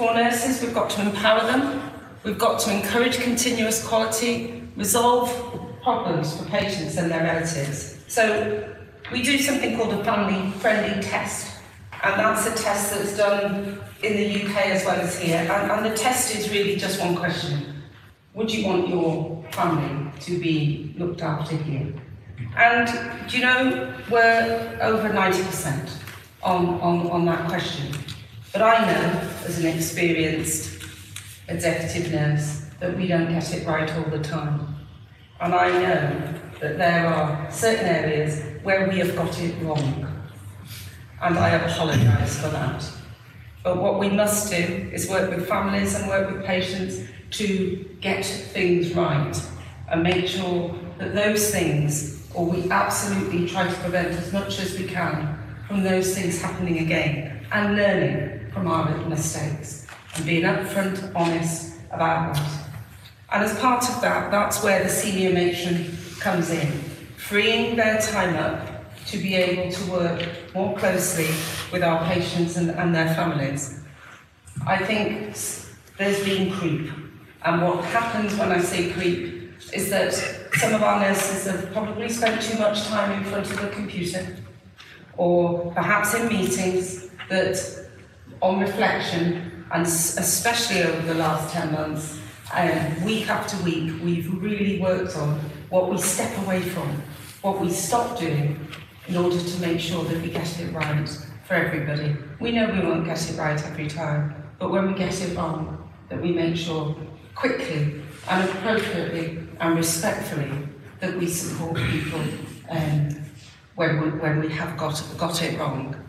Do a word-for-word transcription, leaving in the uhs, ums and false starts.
For nurses, we've got to empower them, we've got to encourage continuous quality, resolve problems for patients and their relatives. So we do something called a family-friendly test, and that's a test that's done in the U K as well as here, and, and the test is really just one question. Would you want your family to be looked after here? And, do you know, we're over ninety percent on, on, on that question. But I know, as an experienced executive nurse, that we don't get it right all the time. And I know that there are certain areas where we have got it wrong. And I apologise for that. But what we must do is work with families and work with patients to get things right and make sure that those things, or we absolutely try to prevent as much as we can from those things happening again, and learning from our mistakes and being upfront, honest about that. And as part of that, that's where the senior matron comes in, freeing their time up to be able to work more closely with our patients and, and their families. I think there's been creep, and what happens when I say creep is that some of our nurses have probably spent too much time in front of the computer, or perhaps in meetings that, on reflection, and especially over the last ten months, um, week after week, we've really worked on what we step away from, what we stop doing, in order to make sure that we get it right for everybody. We know we won't get it right every time, but when we get it wrong, that we make sure quickly and appropriately and respectfully that we support people um, when, we, when we have got, got it wrong.